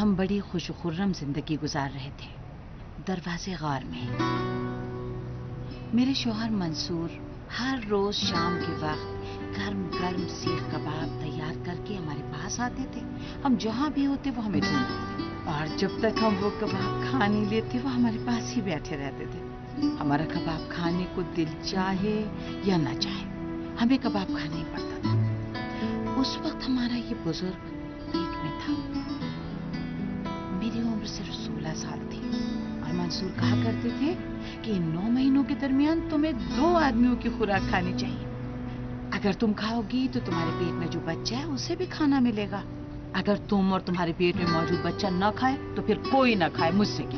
हम बड़ी खुशखुर्रम जिंदगी गुजार रहे थे दरवाजे गार में। मेरे शौहर मंसूर हर रोज शाम के वक्त गर्म गर्म सीख कबाब तैयार करके हमारे पास आते थे। हम जहां भी होते वो हमें ढूंढते थे, और जब तक हम वो कबाब खा नहीं लेते वो हमारे पास ही बैठे रहते थे। हमारा कबाब खाने को दिल चाहे या ना चाहे, हमें कबाब खाना ही पड़ता था। उस वक्त हमारा ये बुजुर्ग पेट में था। मेरी उम्र सिर्फ 16 साल थी और मंसूर कहा करते थे कि इन 9 महीनों के दरमियान तुम्हें 2 आदमियों की खुराक खानी चाहिए। अगर तुम खाओगी तो तुम्हारे पेट में जो बच्चा है उसे भी खाना मिलेगा। अगर तुम और तुम्हारे पेट में मौजूद बच्चा न खाए तो फिर कोई ना खाए, मुझसे क्या।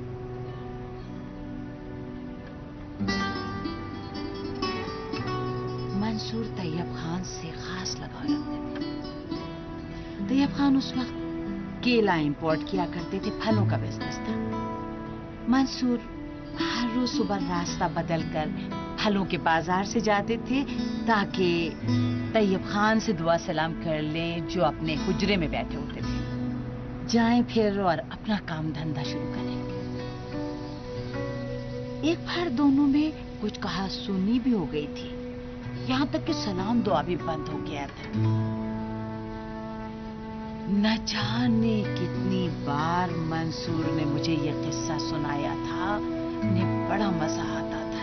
मंसूर तैयब खान से खास लगाव रखते थे। तैयब खान उस वक्त केला इंपोर्ट किया करते थे, फलों का बिजनेस था। मंसूर हर रोज सुबह रास्ता बदलकर फलों के बाजार से जाते थे ताकि तैयब खान से दुआ सलाम कर लें जो अपने हुजरे में बैठे होते थे। जाएं फिर और अपना काम धंधा शुरू करें। एक बार दोनों में कुछ कहा सुनी भी हो गई थी, यहाँ तक कि सलाम दुआ भी बंद हो गया था। न जाने कितनी बार मंसूर ने मुझे यह किस्सा सुनाया था, उन्हें बड़ा मजा आता था।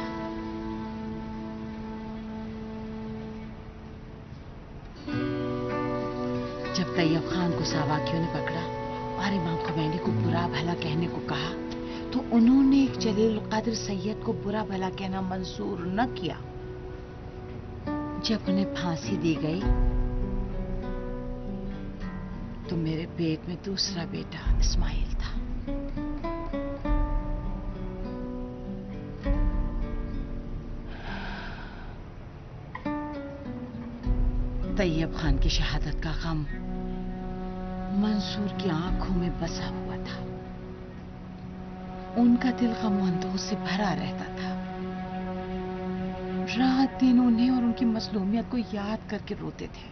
जब तैयब खान को सावाकियों ने पकड़ा और इमाम खुमैनी को बुरा भला कहने को कहा तो उन्होंने एक जलील कद्र सैयद को बुरा भला कहना मंजूर न किया। जब उन्हें फांसी दी गई तो मेरे पेट में दूसरा बेटा इस्माइल था। तैयब खान की शहादत का गम मंसूर की आंखों में बसा हुआ था। उनका दिल गमों से भरा रहता था। रात दिन उन्हें और उनकी मसलूमियत को याद करके रोते थे।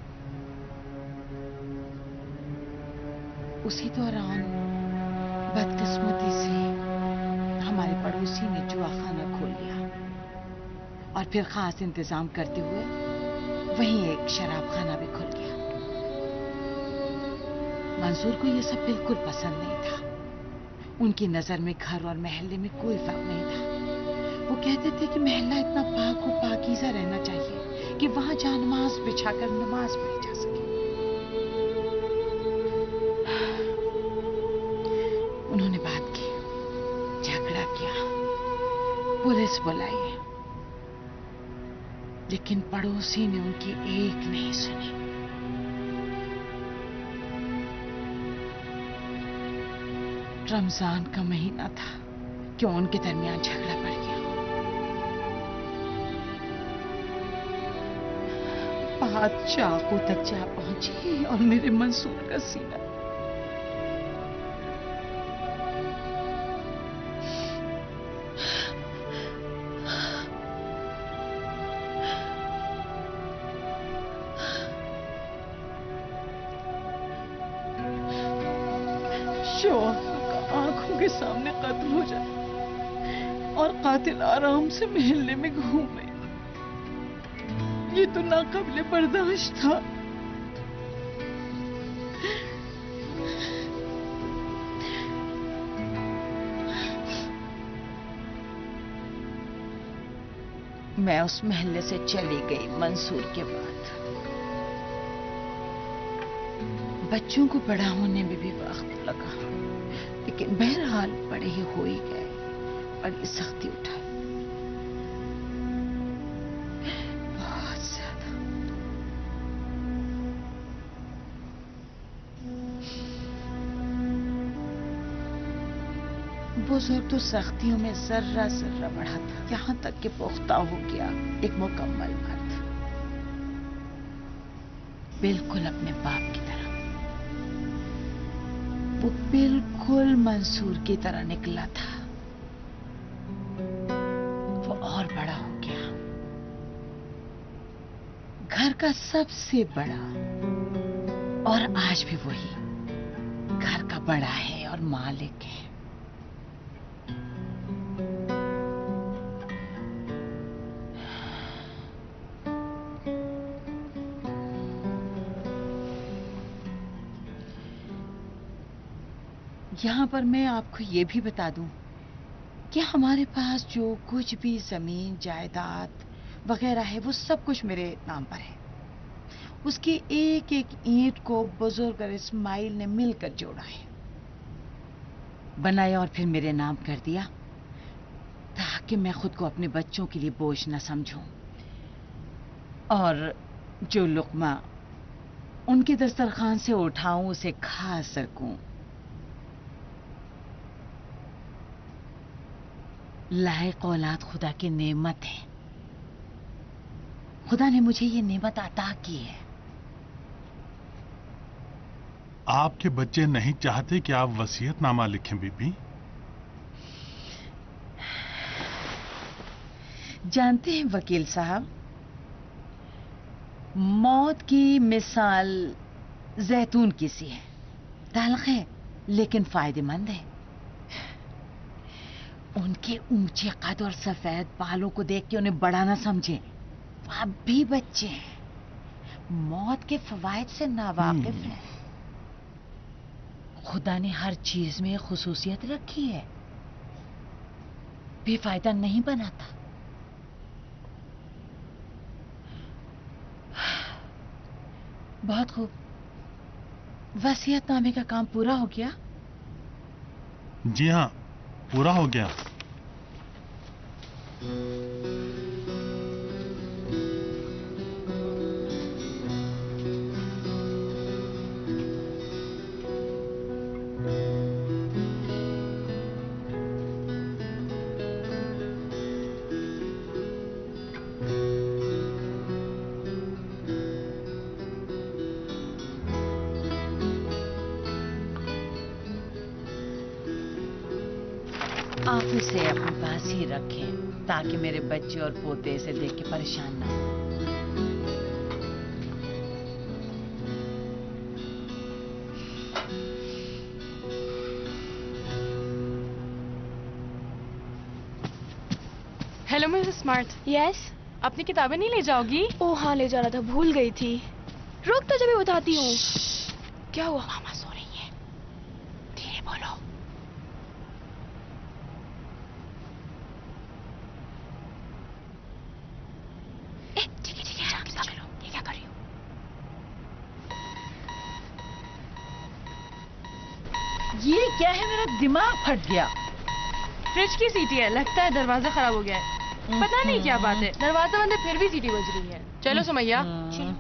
उसी दौरान बदकिस्मती से हमारे पड़ोसी ने जुआ खाना खोल लिया और फिर खास इंतजाम करते हुए वहीं एक शराब खाना भी खुल गया। मंसूर को यह सब बिल्कुल पसंद नहीं था। उनकी नजर में घर और महल्ले में कोई फर्क नहीं था। वो कहते थे कि महल्ला इतना पाक और पाकीज़ा रहना चाहिए कि वहां जानमाज बिछाकर नमाज पढ़ी जा सके। उन्होंने बात की, झगड़ा किया, पुलिस बुलाई, लेकिन पड़ोसी ने उनकी एक नहीं सुनी। रमजान का महीना था कि उनके दरमियान झगड़ा पड़ गया। बात चाकू तक जा पहुंची और मेरे मंसूर का सीना आंखों के सामने कत्ल हो जाए और कातिल आराम से महल्ले में घूमे, ये तो नाकाबिले बर्दाश्त था। मैं उस महल्ले से चली गई मंसूर के बाद। बच्चों को बड़ा होने में भी वक्त लगा, लेकिन बहरहाल बड़े ही हो ही गए। बड़ी सख्ती उठाई, बहुत ज्यादा। बुजुर्ग तो सख्तियों में जर्रा जर्रा बढ़ा था, यहां तक कि पुख्ता हो गया एक मुकम्मल मर्द, बिल्कुल अपने बाप की तरह। वो बिल्कुल मंसूर की तरह निकला था। वो और बड़ा हो गया, घर का सबसे बड़ा, और आज भी वही घर का बड़ा है और मालिक है। यहाँ पर मैं आपको ये भी बता दूं कि हमारे पास जो कुछ भी जमीन जायदाद वगैरह है वो सब कुछ मेरे नाम पर है। उसकी एक एक ईंट को बुजुर्ग इस्माइल ने मिलकर जोड़ा है, बनाया और फिर मेरे नाम कर दिया, ताकि मैं खुद को अपने बच्चों के लिए बोझ न समझूं और जो लुक्मा उनके दस्तरखान से उठाऊं उसे खा सकूं। लायक औलाद खुदा की नेमत है। खुदा ने मुझे ये नेमत अता की है। आपके बच्चे नहीं चाहते कि आप वसीयतनामा लिखें बीबी? जानते हैं वकील साहब, मौत की मिसाल जैतून की सी है, तल्ख है लेकिन फायदेमंद है। उनके ऊंचे कद और सफेद बालों को देख के उन्हें बड़ा ना समझे, आप भी बच्चे हैं, मौत के फवायद से नावाकिफ हैं। खुदा ने हर चीज में खुसूसियत रखी है, बेफायदा नहीं बनाता। बहुत खूब, वसीयतनामे का काम पूरा हो गया? जी हाँ, पूरा हो गया। आप इसे अपने पास ही रखें ताकि मेरे बच्चे और पोते इसे देख के परेशान ना हो। Hello Mrs smart. यस। अपनी किताबें नहीं ले जाओगी? ओह हाँ, ले जाना था, भूल गई थी। रुक तो जब मैं बताती हूँ। क्या हुआ? मामा सो रही है, धीरे बोलो। ठीक है चलो। ये क्या कर रही हो? ये क्या है, मेरा दिमाग फट गया। फ्रिज की सीटी है, लगता है दरवाजा खराब हो गया है। पता नहीं क्या बात है, दरवाजा बंद है फिर भी सीटी बज रही है। चलो सुमैया। चलो।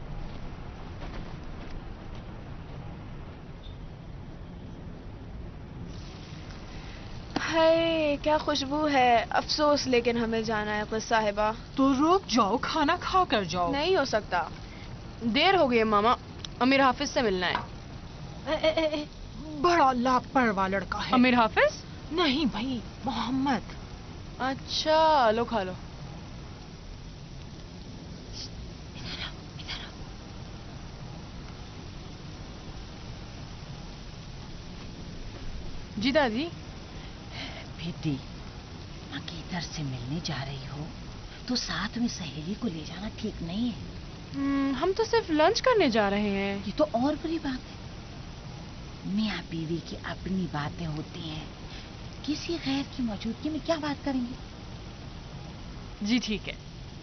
हाय क्या खुशबू है। अफसोस लेकिन हमें जाना है कुछ साहिबा। तो रुक जाओ, खाना खा कर जाओ। नहीं हो सकता। देर हो गई है मामा, अमीर हाफिज से मिलना है। बड़ा लापरवाह लड़का है। अमीर हाफिज? नहीं भाई, मोहम्मद। अच्छा लो खा लो। जी दादी। बेटी, अकीदर से मिलने जा रही हो तो साथ में सहेली को ले जाना ठीक नहीं है। हम तो सिर्फ लंच करने जा रहे हैं। ये तो और बड़ी बात है। मियाँ बीवी की अपनी बातें होती हैं, किसी गैर की मौजूदगी में क्या बात करेंगे? जी ठीक है।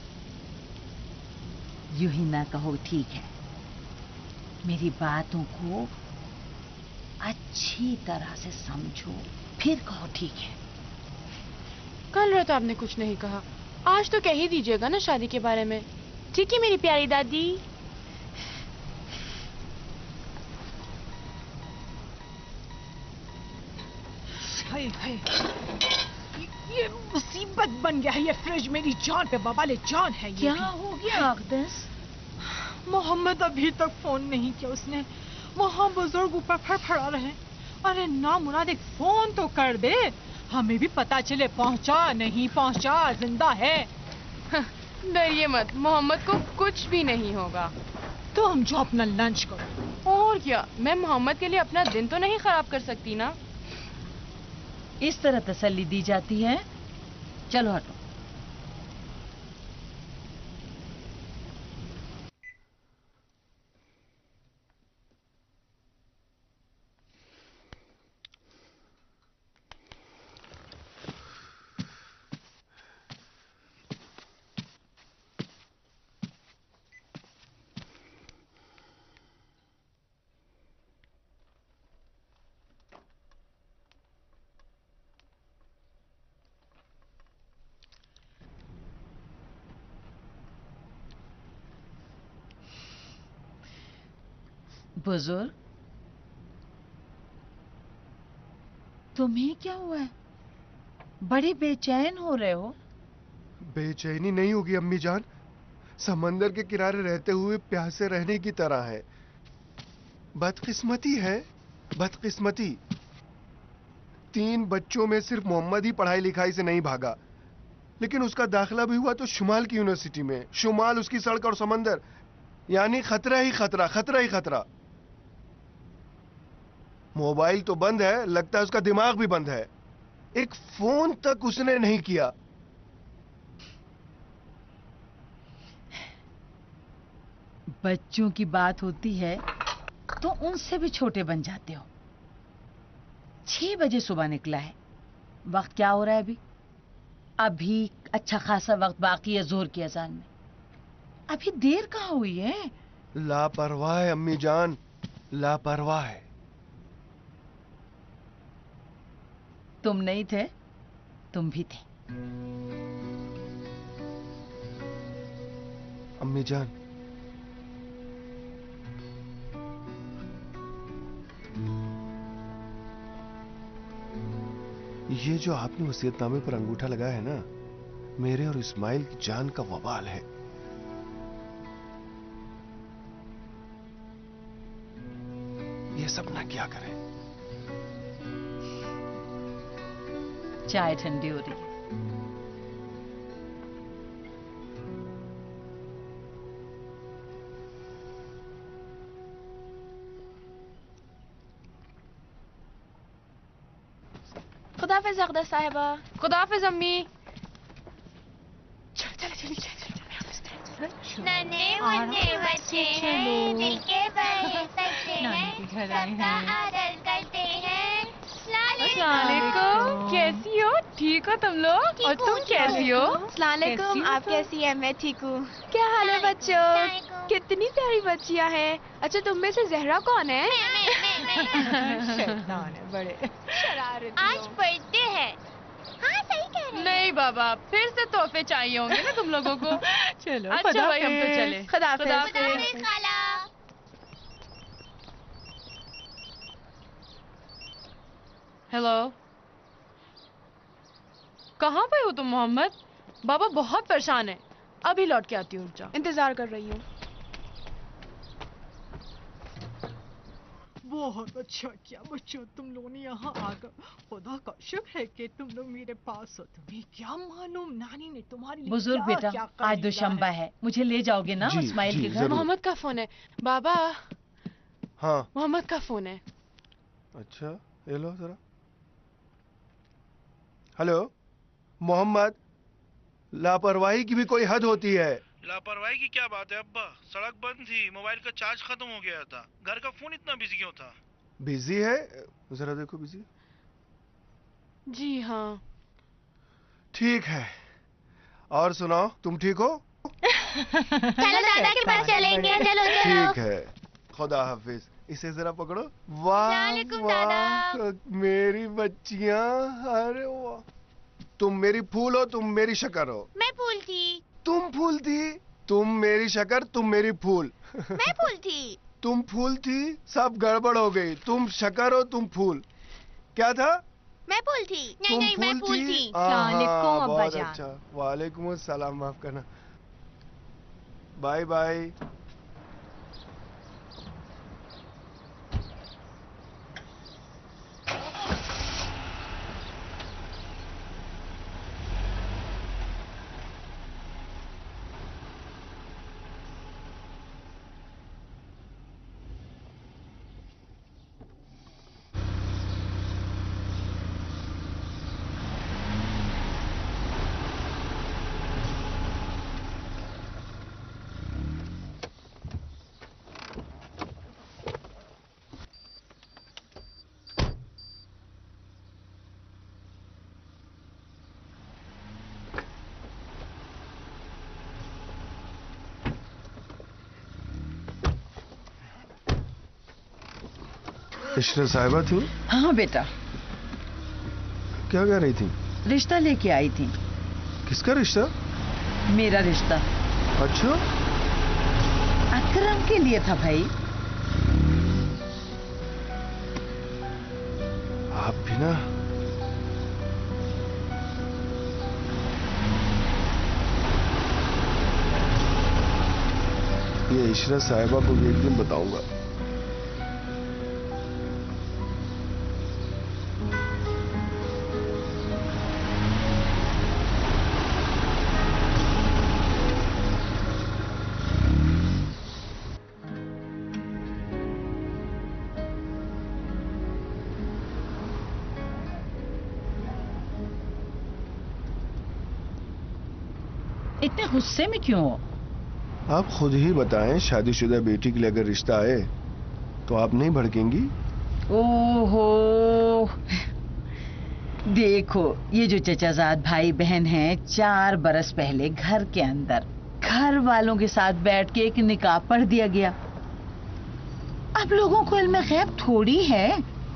यूं ही ना कहो ठीक है, मेरी बातों को अच्छी तरह से समझो फिर कहो ठीक है। कल रात आपने कुछ नहीं कहा, आज तो कह ही दीजिएगा ना शादी के बारे में। ठीक है मेरी प्यारी दादी। हाय हाय, ये मुसीबत बन गया है। ये फ्रिज मेरी जान पे बवाले जान है। ये क्या हो गया अक़दस? मोहम्मद अभी तक फोन नहीं किया उसने। वहाँ बुजुर्ग ऊपर फड़फड़ा रहे। अरे ना मुराद, एक फोन तो कर दे, हमें भी पता चले पहुंचा नहीं पहुंचा, जिंदा है। डरिए मत, मोहम्मद को कुछ भी नहीं होगा। तो हम जो अपना लंच करो, और क्या, मैं मोहम्मद के लिए अपना दिन तो नहीं खराब कर सकती ना। इस तरह तसल्ली दी जाती है। चलो हटो। बुजुर्ग, तुम्हें क्या हुआ है? बड़े बेचैन हो रहे हो। बेचैनी नहीं होगी अम्मी जान, समंदर के किनारे रहते हुए प्यासे रहने की तरह है। बदकिस्मती है, बदकिस्मती। 3 बच्चों में सिर्फ मोहम्मद ही पढ़ाई लिखाई से नहीं भागा, लेकिन उसका दाखिला भी हुआ तो शुमाल की यूनिवर्सिटी में। शुमाल, उसकी सड़क और समंदर, यानी खतरा ही खतरा, खतरा ही खतरा। मोबाइल तो बंद है, लगता है उसका दिमाग भी बंद है। एक फोन तक उसने नहीं किया। बच्चों की बात होती है तो उनसे भी छोटे बन जाते हो। 6 बजे सुबह निकला है। वक्त क्या हो रहा है अभी? अभी अच्छा खासा वक्त बाकी है जोहर की अजान में। अभी देर कहाँ हुई है? लापरवाह है अम्मी जान, लापरवाह है। तुम नहीं थे, तुम भी थे। अम्मी जान, ये जो आपने वसीयतनामे पर अंगूठा लगाया है ना, मेरे और इस्माइल की जान का वबाल है। ये सब ना क्या करें। चाय ठंडी हो रही है। खुदाफिज अक़दा साहिबा। खुदाफिज अम्मी। नन्हे मुन्ने बच्चे हैं, जिनके बड़े सच्चे हैं, सबका आदर करते हैं। अस्सलामुअलैकुम, कैसी हो? ठीक हो तुम लोग? और तुम कैसी हो? अस्सलामुअलैकुम, कैसी हो आप तुम? कैसी हैं? मैं ठीक हूँ। क्या हाल है बच्चों? अस्सलामुअलैकुम। कितनी प्यारी बच्चियाँ हैं। अच्छा, तुम में से जहरा कौन है? मैं। शैतान है बड़े। शरारती आज हो। बर्थडे है। हाँ सही कह रहे हैं। नहीं बाबा, फिर से तोहफे चाहिए होंगे ना तुम लोगों को। चलो अच्छा भाई, हम तो चले। खुदाफिज। खुदाफिज खाला। हेलो, कहाँ पे हो तुम मोहम्मद? बाबा बहुत परेशान है। अभी लौट के आती हूँ, रुक जाओ। इंतजार कर रही हूँ। बहुत अच्छा किया बच्चों, तुम लोगों ने यहाँ आकर। खुदा का शुक्र है कि तुम लोग मेरे पास हो। तुम्हें क्या मालूम नानी ने तुम्हारे लिए बुजुर्ग क्या बेटा, क्या आज खरीदा दोशंबा है, मुझे ले जाओगे ना जी, इस्माइल जी, के घर? जरूर। मोहम्मद का फोन है बाबा। हाँ, मोहम्मद का फोन है। अच्छा, ये लो जरा। हेलो मोहम्मद, लापरवाही की भी कोई हद होती है। लापरवाही की क्या बात है अब्बा? सड़क बंद थी, मोबाइल का चार्ज खत्म हो गया था। घर का फोन इतना बिजी क्यों था? बिजी है? जरा देखो बिजी। जी हाँ। ठीक है, और सुनाओ, तुम ठीक हो? चलो दादा के पास चलेंगे, चलो चलो। ठीक है, खुदा हाफिज। इसे जरा पकड़ो। वाह अस्सलामुअलैकुम वाह, दादा। मेरी बच्चियां, अरे वाह। तुम मेरी फूल हो, तुम मेरी शक्कर हो। मैं फूल थी। तुम फूल थी, तुम मेरी शक्कर, तुम मेरी फूल। मैं फूल थी। तुम फूल थी, सब गड़बड़ हो गई। तुम शक्कर हो, तुम फूल। क्या था? मैं फूल थी। नहीं तुम नहीं, मैं फूल थी। अस्सलामुअलैकुम हाँ, अब्बा बहुत जान। अच्छा। वालेकुम अस्सलाम, माफ करना। Bye bye. इशरत साहिबा थी? हाँ बेटा, क्या कह रही थी? रिश्ता लेके आई थी। किसका रिश्ता? मेरा रिश्ता। अच्छा, अकरम के लिए था भाई। आप भी ना। ये इशरत साहिबा को भी एक दिन बताऊंगा। इतने गुस्से में क्यों हो? आप खुद ही बताएं, शादीशुदा बेटी के लिए अगर रिश्ता आए तो आप नहीं भड़केंगी? ओहो, देखो ये जो चचाजाद भाई बहन हैं, 4 बरस पहले घर के अंदर घर वालों के साथ बैठ के एक निकाह पढ़ दिया गया। अब लोगों को इल्म गैब थोड़ी है।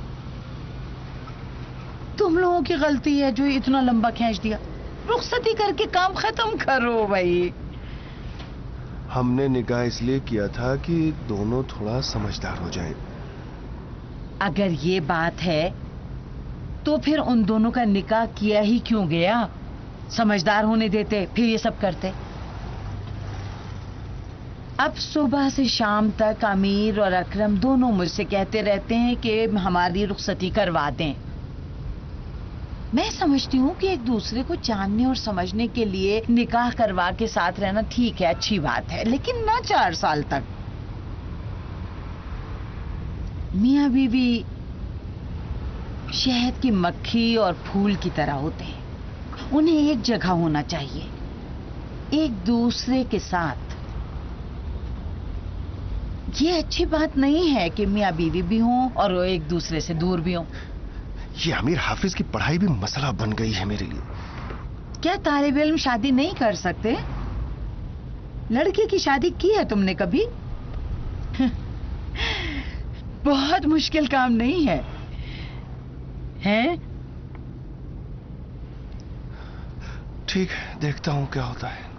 तुम लोगों की गलती है जो इतना लंबा खींच दिया। रुखसती करके काम खत्म करो भाई। हमने निकाह इसलिए किया था कि दोनों थोड़ा समझदार हो जाएं। अगर ये बात है तो फिर उन दोनों का निकाह किया ही क्यों गया? समझदार होने देते, फिर ये सब करते। अब सुबह से शाम तक अमीर और अकरम दोनों मुझसे कहते रहते हैं कि हमारी रुखसती करवा दें। मैं समझती हूँ कि एक दूसरे को जानने और समझने के लिए निकाह करवा के साथ रहना ठीक है, अच्छी बात है, लेकिन ना 4 साल तक। मियाँ बीवी शहद की मक्खी और फूल की तरह होते हैं। उन्हें एक जगह होना चाहिए, एक दूसरे के साथ। ये अच्छी बात नहीं है कि मियाँ बीवी भी हों और वो एक दूसरे से दूर भी हों। ये आमिर हाफिज की पढ़ाई भी मसला बन गई है मेरे लिए। क्या तालिब इल्म शादी नहीं कर सकते? लड़की की शादी की है तुमने कभी? बहुत मुश्किल काम नहीं है, हैं? ठीक है, देखता हूं क्या होता है।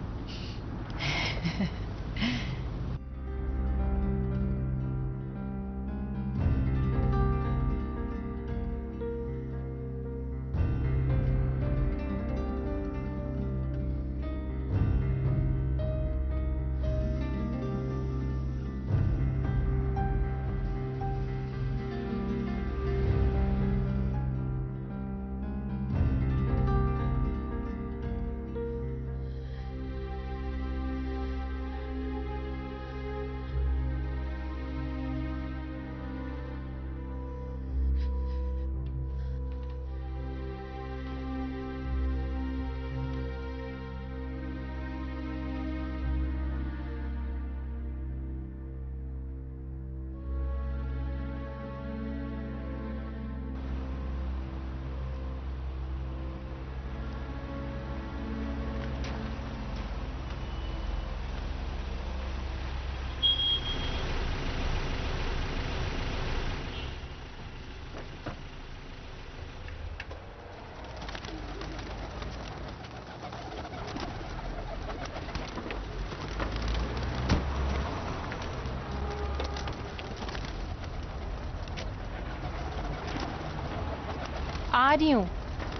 आ रही हूँ।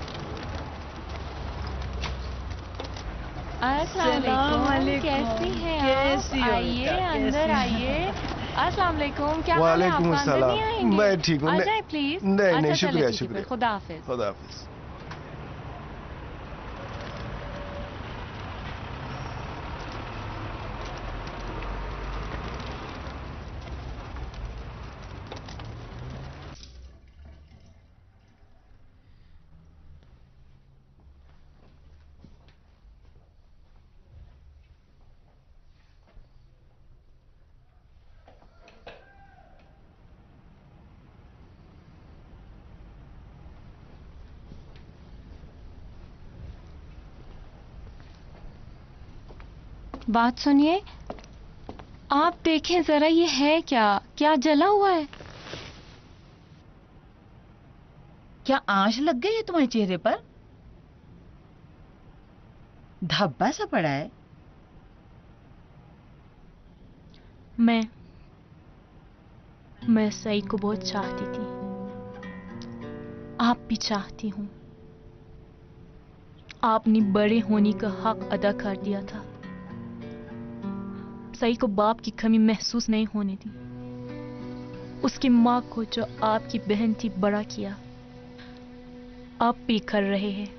अस्सलाम वालेकुम, कैसी हैं आप? आइए अंदर आइए। अस्सलाम वालेकुम, क्या हाल है आपका? अंदर नहीं आएंगे? मैं ठीक हूँ। आ जाए प्लीज। नहीं नहीं, अच्छा, शुक्रिया चलिए, ठीक है, शुक्रिया। फिर खुदा हाफिज। खुदा हाफिज। बात सुनिए, आप देखें जरा, ये है क्या? क्या जला हुआ है? क्या आंच लग गई है तुम्हारे चेहरे पर? धब्बा सा पड़ा है। मैं सईद को बहुत चाहती थी। आप भी चाहती हूँ। आपने बड़े होने का हक अदा कर दिया था। सईद को बाप की कमी महसूस नहीं होने दी। उसकी माँ को जो आपकी बहन थी बड़ा किया। आप भी कर रहे हैं।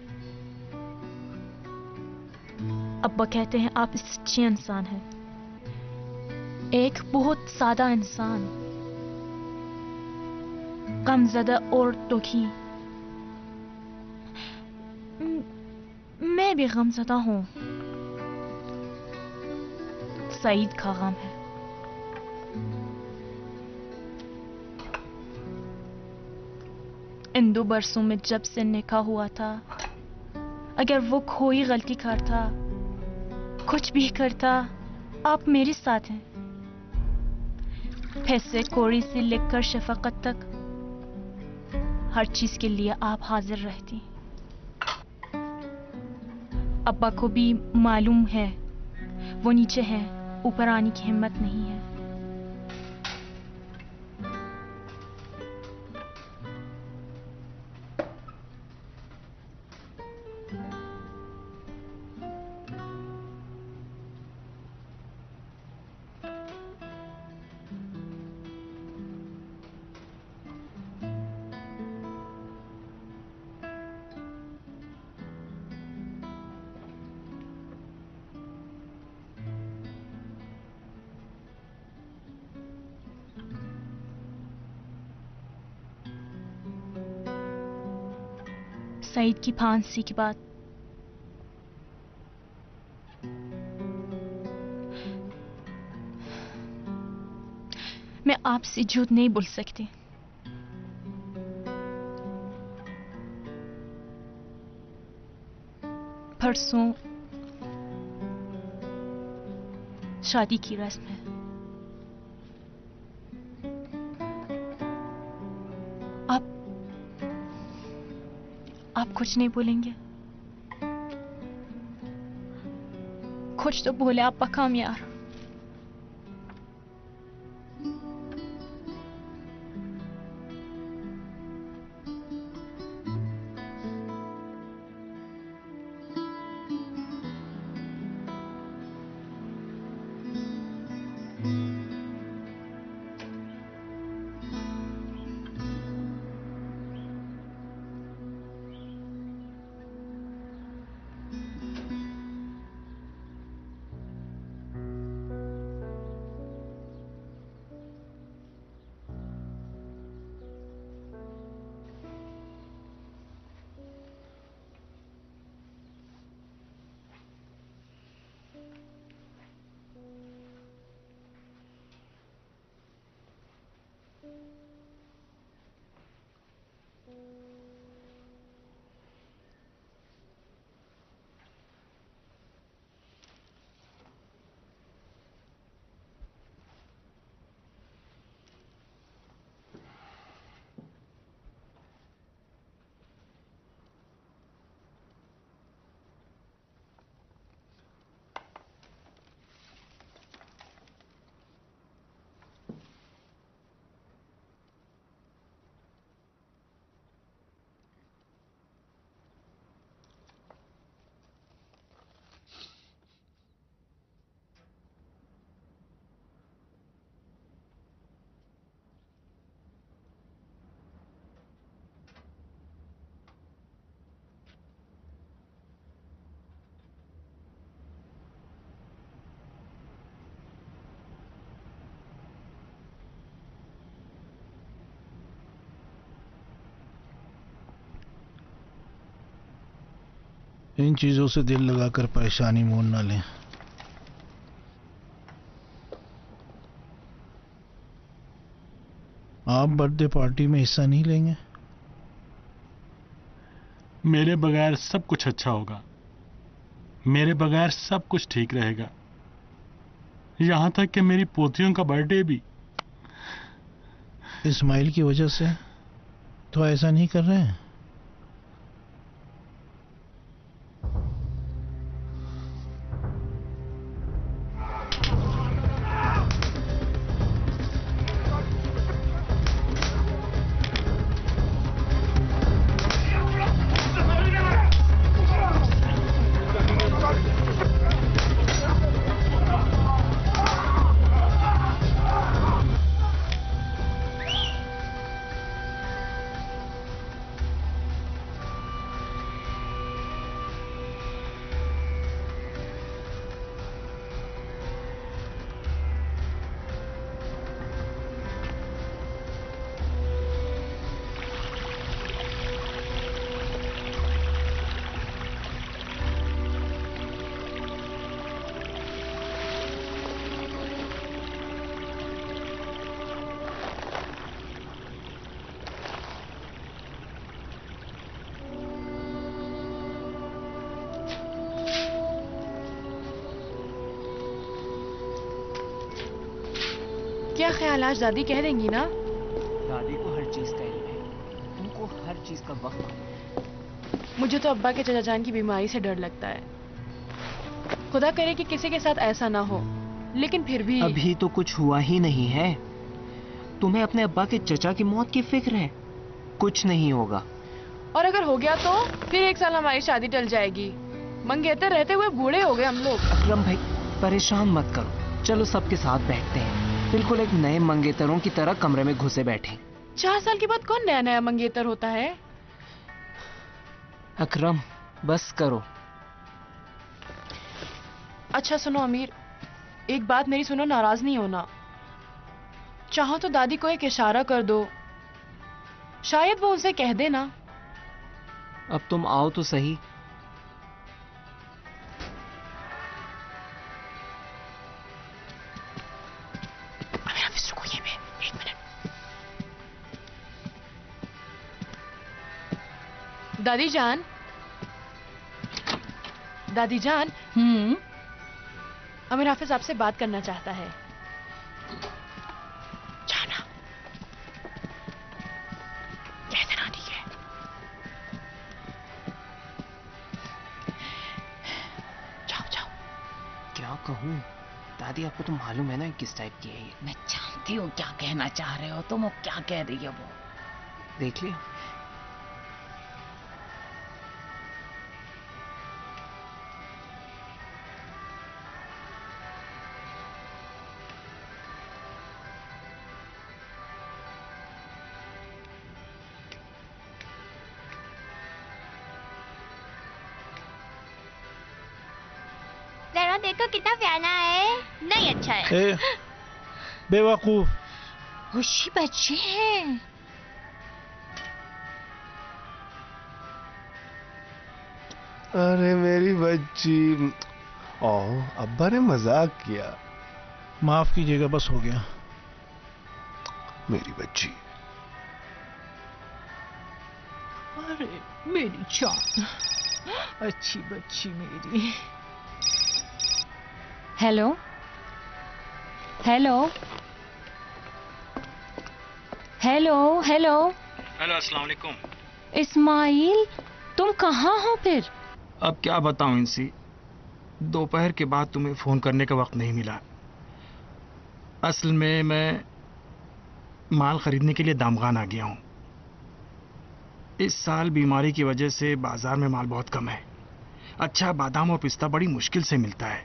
अब्बा कहते हैं आप अच्छे इंसान हैं, एक बहुत सादा इंसान, गमज़दा और दुखी। मैं भी गमज़दा हूँ। सईद का गम है। इन 2 बरसों में जब से निकाह हुआ था, अगर वो कोई गलती करता, कुछ भी करता, आप मेरे साथ हैं। पैसे कौड़ी से लेकर शफकत तक, हर चीज के लिए आप हाजिर रहती। अब्बा को भी मालूम है वो नीचे है, ऊपर आने की हिम्मत नहीं है। सईद की फांसी के बाद मैं आपसे झूठ नहीं बोल सकती। परसों शादी की रस्म है। आप कुछ नहीं बोलेंगे? कुछ तो बोले आप पकाम यार। इन चीजों से दिल लगाकर परेशानी मोल ना लें। आप बर्थडे पार्टी में हिस्सा नहीं लेंगे? मेरे बगैर सब कुछ अच्छा होगा। मेरे बगैर सब कुछ ठीक रहेगा, यहां तक कि मेरी पोतियों का बर्थडे भी। इस्माइल की वजह से तो ऐसा नहीं कर रहे हैं? क्या ख्याल, आज दादी कह देंगी ना? दादी को हर चीज का इल्म है, तुमको हर चीज का वक्त है। मुझे तो अब्बा के चचा जान की बीमारी से डर लगता है। खुदा करे कि किसी के साथ ऐसा ना हो, लेकिन फिर भी अभी तो कुछ हुआ ही नहीं है। तुम्हें अपने अब्बा के चचा की मौत की फिक्र है। कुछ नहीं होगा। और अगर हो गया तो फिर 1 साल हमारी शादी टल जाएगी। मंगेतर रहते हुए बूढ़े हो गए हम लोग। अकरम भाई परेशान मत करो, चलो सबके साथ बैठते हैं, बिल्कुल एक नए मंगेतरों की तरह कमरे में घुसे बैठे। 4 साल के बाद कौन नया नया मंगेतर होता है? अकरम बस करो। अच्छा सुनो अमीर, एक बात मेरी सुनो, नाराज नहीं होना। चाहो तो दादी को एक इशारा कर दो, शायद वो उनसे कह देना। अब तुम आओ तो सही। दादी जान, दादी जान, अमीर हाफिज आपसे बात करना चाहता है। जाना। कह देना, ठीक है? जाओ जाओ। क्या कहूँ दादी, आपको तो मालूम है ना किस टाइप की है ये। मैं जानती हूँ क्या कहना चाह रहे हो तुम, क्या कह रही है वो। देख लिया। देखो कितना प्यारा है। नहीं अच्छा है। बेवकूफ, खुशी बच्चे हैं। अरे मेरी बच्ची। ओह, अब्बा ने मजाक किया। माफ कीजिएगा, बस हो गया। मेरी बच्ची। अरे मेरी जान, अच्छी बच्ची मेरी। Hello hello hello hello hello, अस्सलाम वालेकुम। इस्माइल, तुम कहाँ हो फिर? अब क्या बताऊं इनसी, दोपहर के बाद तुम्हें फोन करने का वक्त नहीं मिला। असल में मैं माल खरीदने के लिए दामगान आ गया हूं। इस साल बीमारी की वजह से बाजार में माल बहुत कम है। अच्छा बादाम और पिस्ता बड़ी मुश्किल से मिलता है।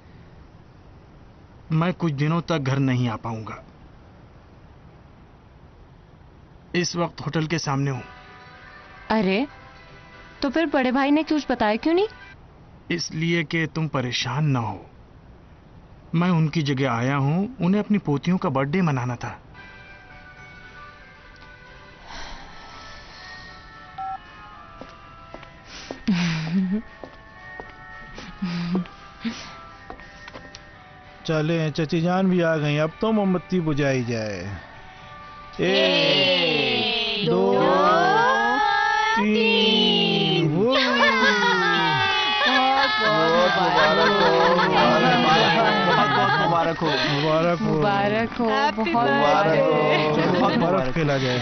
मैं कुछ दिनों तक घर नहीं आ पाऊंगा। इस वक्त होटल के सामने हूं। अरे तो फिर बड़े भाई ने कुछ बताया क्यों नहीं? इसलिए कि तुम परेशान ना हो। मैं उनकी जगह आया हूं, उन्हें अपनी पोतियों का बर्थडे मनाना था। चले चची जान भी आ गई, अब तो मोमबत्ती बुझाई जाए। 1 2 3। मुबारक हो। मुबारक हो, मुबारक हो, बहुत बहुत बर्फ खेला जाए।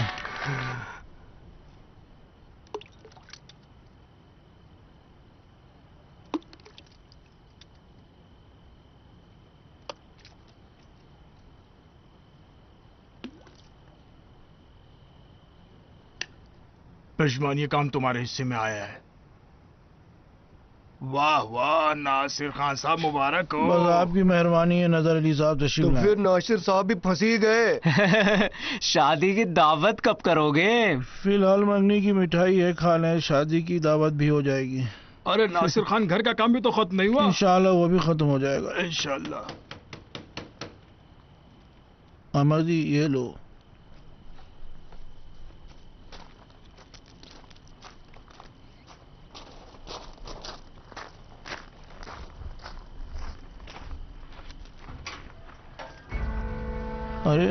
पेशमान, ये काम तुम्हारे हिस्से में आया है। वाह वाह नासिर खान साहब, मुबारक हो। बस आपकी मेहरबानी है। नजर अली साहब तशरीफ तो लाए। फिर नासिर साहब भी फंसी गए। शादी की दावत कब करोगे? फिलहाल मंगनी की मिठाई है, खा लें, शादी की दावत भी हो जाएगी। अरे नासिर खान, घर का काम भी तो खत्म नहीं हुआ। इंशाल्लाह वो भी खत्म हो जाएगा। इंशाल्लाह। अमर जी ये लो। अरे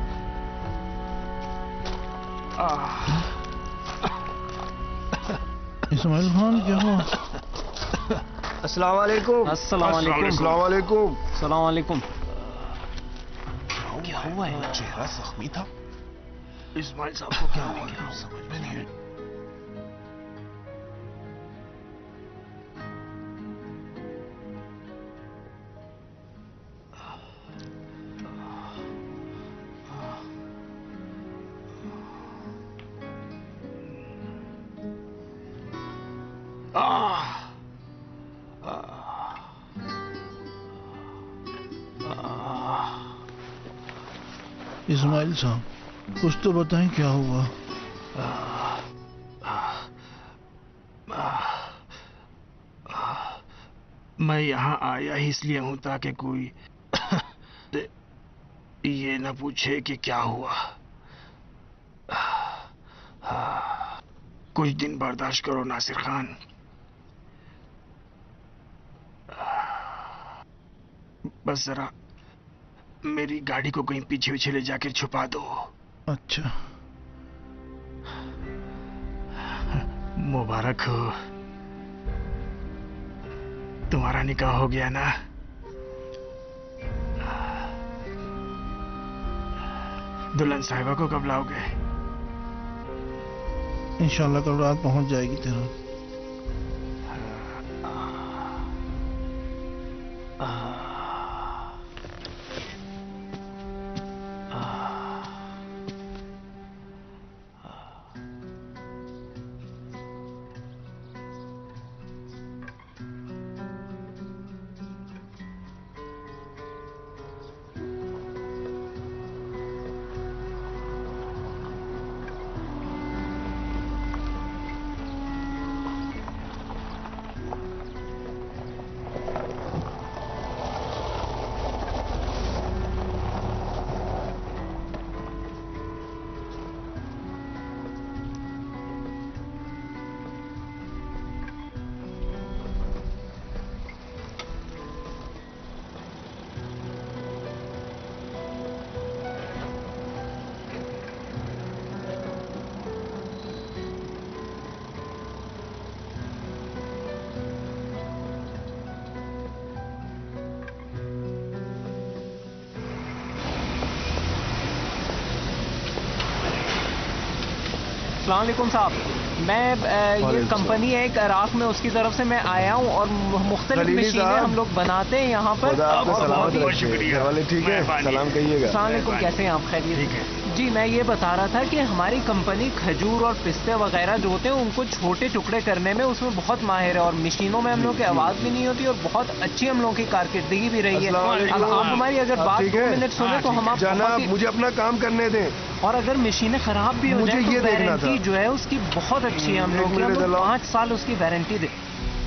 इस्माइल खान क्या हुआ? अस्सलाम वालेकुम। अस्सलाम वालेकुम। अस्सलाम वालेकुम। अस्सलाम वालेकुम। क्या हुआ है? चेहरा जख्मी था। इस्माइल साहब को क्या हो गया? समझ में नहीं आया। इस्माइल साहब, कुछ तो बताएं क्या हुआ? मैं यहाँ आया ही इसलिए हूँ ताकि कोई ये न पूछे कि क्या हुआ। कुछ दिन बर्दाश्त करो नासिर खान। बस जरा मेरी गाड़ी को कहीं पीछे पीछे ले जाकर छुपा दो। अच्छा। मुबारक हो, तुम्हारा निकाह हो गया ना? दुल्हन साहिबा को कब लाओगे? इंशाल्लाह कल रात पहुंच जाएगी तेरा। अस्सलाम वालेकुम साहब, मैं ये कंपनी है एक इराक में, उसकी तरफ से मैं आया हूँ और मुख्तलिफ मशीनें हम लोग बनाते हैं यहाँ पर। बहुत शुक्रिया। ठीक है, सलाम कहिएगा। अस्सलाम वालेकुम, कैसे हैं आप? खैरियत? ठीक है जी, मैं ये बता रहा था कि हमारी कंपनी खजूर और पिस्ते वगैरह जो होते हैं उनको छोटे टुकड़े करने में उसमें बहुत माहिर है और मशीनों में हम लोग की आवाज़ भी नहीं होती और बहुत अच्छी हम लोग की कारकर्दगी भी रही है। अब आप हमारी अगर बात 2 मिनट सुने तो हम आप जनाब मुझे अपना काम करने दें। और अगर मशीनें खराब भी हो जाए तो वारंटी जो है उसकी बहुत अच्छी है। हम लोग 5 साल उसकी वारंटी दे।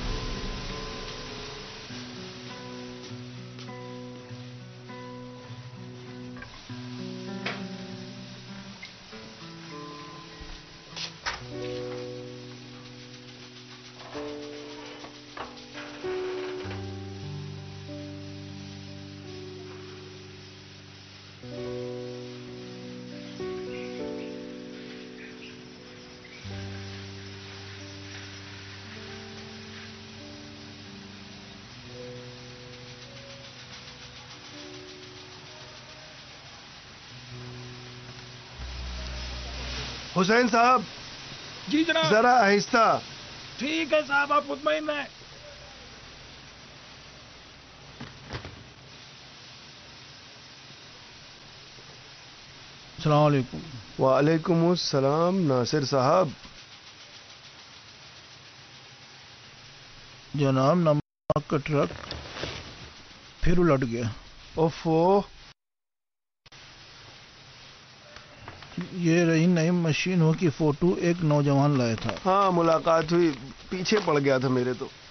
हुसैन साहब, जी जनाब। जरा आहिस्ता। ठीक है साहब, आप मुतमईन रहें। अस्सलाम वालेकुम। वालेकुम सलाम नासिर साहब। जनाब, नमक का ट्रक फिर उलट गया। ओफो, ये रही नई मशीनों की फोटो, एक नौजवान लाया था। हाँ मुलाकात हुई, पीछे पड़ गया था मेरे तो।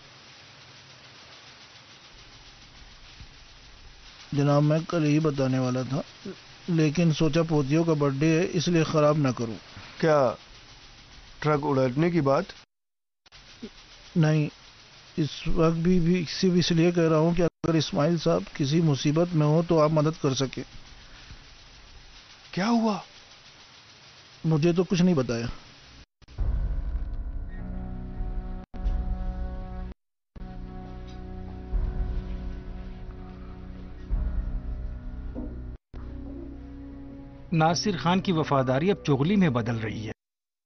जनाब, मैं कल ही बताने वाला था लेकिन सोचा पोतियों का बर्थडे है इसलिए खराब ना करूं। क्या ट्रक उलटने की बात? नहीं, इस वक्त भी सिर्फ इसलिए कह रहा हूं कि अगर इस्माइल साहब किसी मुसीबत में हो तो आप मदद कर सके। क्या हुआ? मुझे तो कुछ नहीं बताया। नासिर खान की वफादारी अब चुगली में बदल रही है।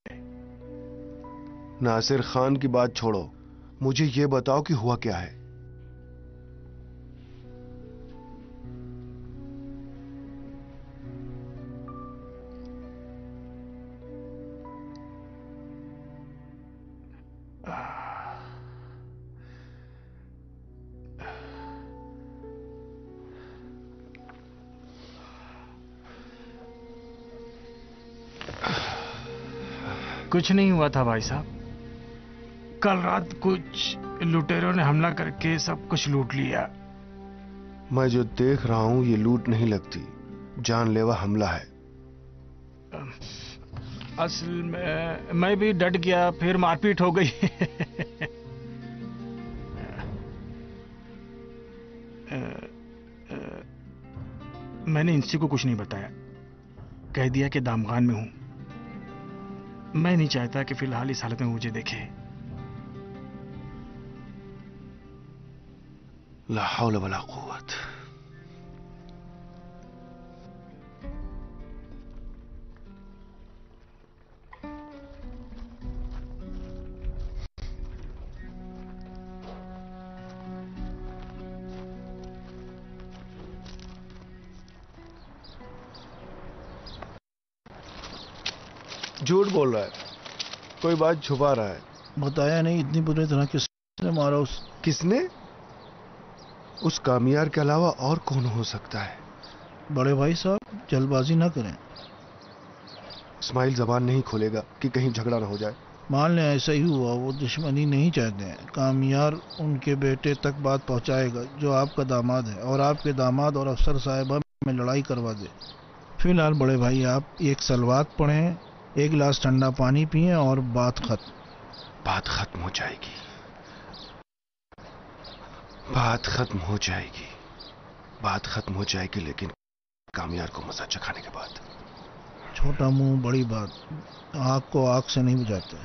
नासिर खान की बात छोड़ो, मुझे यह बताओ कि हुआ क्या है। कुछ नहीं हुआ था भाई साहब। कल रात कुछ लुटेरों ने हमला करके सब कुछ लूट लिया। मैं जो देख रहा हूं ये लूट नहीं लगती, जानलेवा हमला है। असल में मैं भी डट गया, फिर मारपीट हो गई। मैंने इंसी को कुछ नहीं बताया, कह दिया कि दामगान में हूं। मैं नहीं चाहता कि फिलहाल इस हालत में मुझे देखे। ला हौल वला कुव्वत। झूठ बोल रहा है, कोई बात छुपा रहा है। बताया नहीं, इतनी बुरी तरह किसने मारा? किसने? उस कामियार के अलावा और कौन हो सकता है? बड़े भाई साहब जल्दबाजी ना करें। इस्माइल जबान नहीं खोलेगा कि कहीं झगड़ा ना हो जाए। मान लें ऐसा ही हुआ, वो दुश्मनी नहीं चाहते हैं। कामियार उनके बेटे तक बात पहुंचाएगा जो आपका दामाद है, और आपके दामाद और अफसर साहिबा में लड़ाई करवा दे। फिलहाल बड़े भाई आप एक सलवात पढ़ें, एक गिलास ठंडा पानी पिएं और बात खत्म। बात खत्म हो जाएगी, बात खत्म हो जाएगी, बात खत्म हो जाएगी, लेकिन कामियार को मजा चखाने के बाद। छोटा मुंह बड़ी बात, आग को आग से नहीं बुझाते।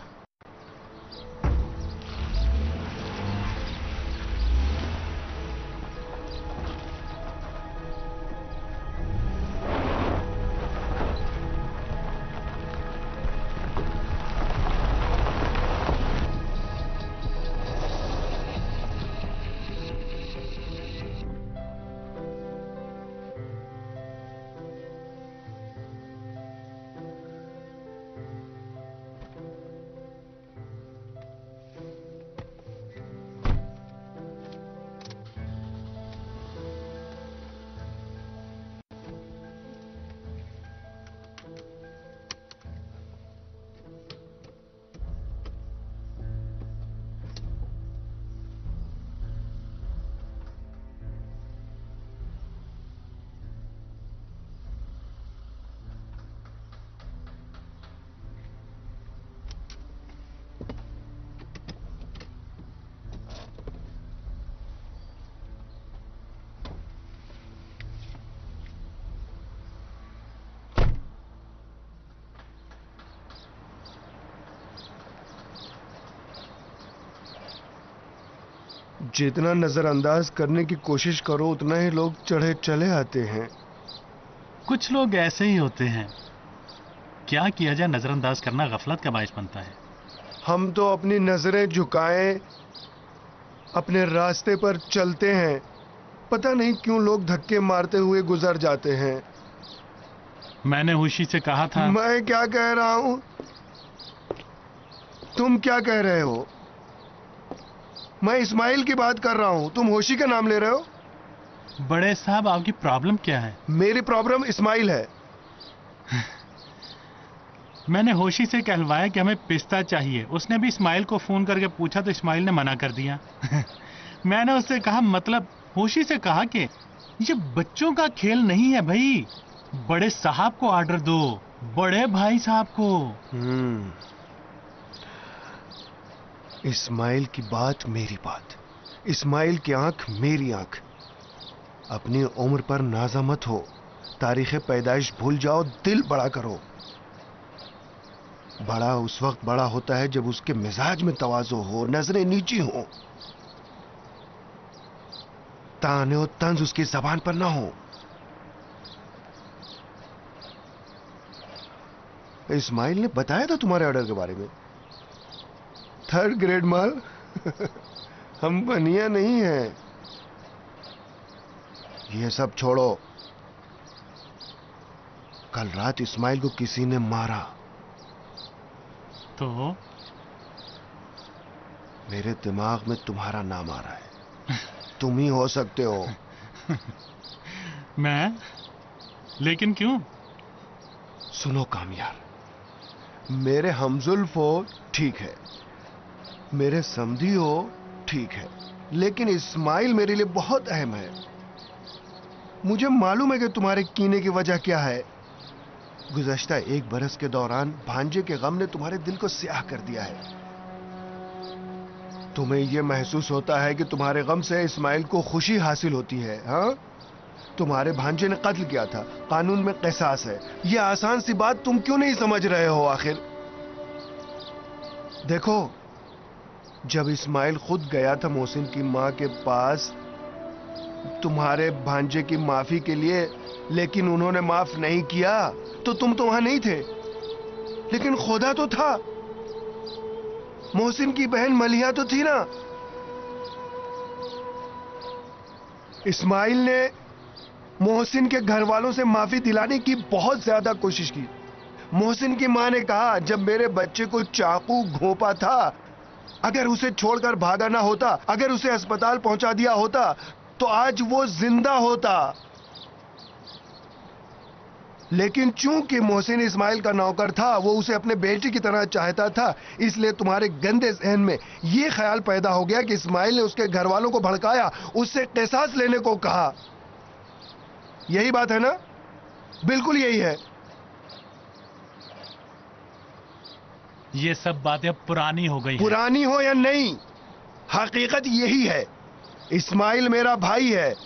जितना नजरअंदाज करने की कोशिश करो उतना ही लोग चढ़े चले आते हैं। कुछ लोग ऐसे ही होते हैं, क्या किया जाए, नजरअंदाज करना गफलत का बायस बनता है। हम तो अपनी नजरें झुकाएं, अपने रास्ते पर चलते हैं, पता नहीं क्यों लोग धक्के मारते हुए गुजर जाते हैं। मैंने होशी से कहा था। मैं क्या कह रहा हूं, तुम क्या कह रहे हो? मैं इस्माइल की बात कर रहा हूं, तुम होशी का नाम ले रहे हो। बड़े साहब आपकी प्रॉब्लम क्या है? मेरी प्रॉब्लम इस्माइल है। मैंने होशी से कहलवाया कि हमें पिस्ता चाहिए, उसने भी इस्माइल को फोन करके पूछा तो इस्माइल ने मना कर दिया। मैंने उससे कहा, मतलब होशी से कहा कि ये बच्चों का खेल नहीं है भाई, बड़े साहब को ऑर्डर दो, बड़े भाई साहब को। इस्माइल की बात मेरी बात, इस्माइल की आंख मेरी आंख। अपनी उम्र पर नाज़ा मत हो, तारीख़ पैदाइश भूल जाओ, दिल बड़ा करो। बड़ा उस वक्त बड़ा होता है जब उसके मिजाज में तवाज़ो हो, नजरें नीची हो, ताने और तंज उसकी जबान पर ना हो। इस्माइल ने बताया था तुम्हारे ऑर्डर के बारे में। 3rd ग्रेड माल। हम बनिया नहीं हैं। ये सब छोड़ो। कल रात इस्माइल को किसी ने मारा। तो मेरे दिमाग में तुम्हारा नाम आ रहा है। तुम ही हो सकते हो। मैं? लेकिन क्यों? सुनो कामयार, मेरे हमजुल्फ हो ठीक है, मेरे समधी हो ठीक है, लेकिन इस्माइल मेरे लिए बहुत अहम है। मुझे मालूम है कि तुम्हारे कीने की वजह क्या है। गुज़श्ता 1 बरस के दौरान भांजे के गम ने तुम्हारे दिल को स्याह कर दिया है। तुम्हें यह महसूस होता है कि तुम्हारे गम से इस्माइल को खुशी हासिल होती है। हाँ, तुम्हारे भांजे ने कत्ल किया था, कानून में क़िसास है। यह आसान सी बात तुम क्यों नहीं समझ रहे हो आखिर? देखो, जब इस्माइल खुद गया था मोहसिन की मां के पास तुम्हारे भांजे की माफी के लिए, लेकिन उन्होंने माफ नहीं किया, तो तुम तो वहां नहीं थे। लेकिन खुदा तो था, मोहसिन की बहन मलिहा तो थी ना। इस्माइल ने मोहसिन के घर वालों से माफी दिलाने की बहुत ज्यादा कोशिश की। मोहसिन की मां ने कहा, जब मेरे बच्चे को चाकू घोंपा था, अगर उसे छोड़कर भागा ना होता, अगर उसे अस्पताल पहुंचा दिया होता, तो आज वो जिंदा होता। लेकिन चूंकि मोहसिन इस्माइल का नौकर था, वो उसे अपने बेटे की तरह चाहता था, इसलिए तुम्हारे गंदे जहन में यह ख्याल पैदा हो गया कि इस्माइल ने उसके घर वालों को भड़काया, उससे क़िसास लेने को कहा। यही बात है ना? बिल्कुल यही है। ये सब बातें अब पुरानी हो गई। पुरानी हो या नहीं, हकीकत यही है। इस्माइल मेरा भाई है।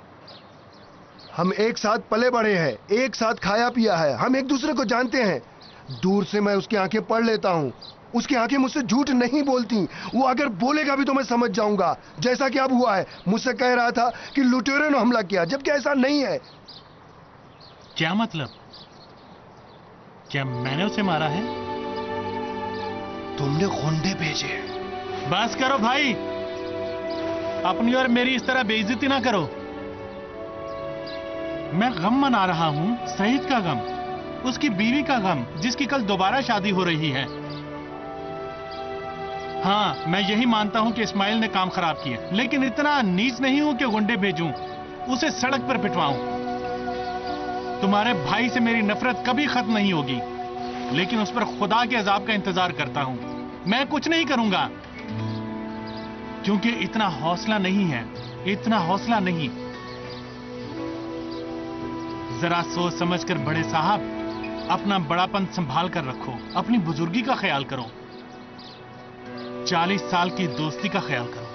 हम एक साथ पले बड़े हैं, एक साथ खाया पिया है, हम एक दूसरे को जानते हैं। दूर से मैं उसकी आंखें पढ़ लेता हूं। उसकी आंखें मुझसे झूठ नहीं बोलती। वो अगर बोलेगा भी तो मैं समझ जाऊंगा, जैसा कि अब हुआ है। मुझसे कह रहा था कि लुटेरों ने हमला किया, जबकि ऐसा नहीं है। क्या मतलब? क्या मैंने उसे मारा है? तुमने गुंडे भेजे। बस करो भाई, अपनी और मेरी इस तरह बेइज्जती ना करो। मैं गम मना रहा हूं, सईद का गम, उसकी बीवी का गम, जिसकी कल दोबारा शादी हो रही है। हाँ, मैं यही मानता हूं कि इस्माइल ने काम खराब किया, लेकिन इतना नीच नहीं हूं कि गुंडे भेजूं, उसे सड़क पर पिटवाऊं। तुम्हारे भाई से मेरी नफरत कभी खत्म नहीं होगी, लेकिन उस पर खुदा के अजाब का इंतजार करता हूं। मैं कुछ नहीं करूंगा, क्योंकि इतना हौसला नहीं है, इतना हौसला नहीं। जरा सोच समझ कर बड़े साहब, अपना बड़ापन संभाल कर रखो, अपनी बुजुर्गी का ख्याल करो, 40 साल की दोस्ती का ख्याल करो।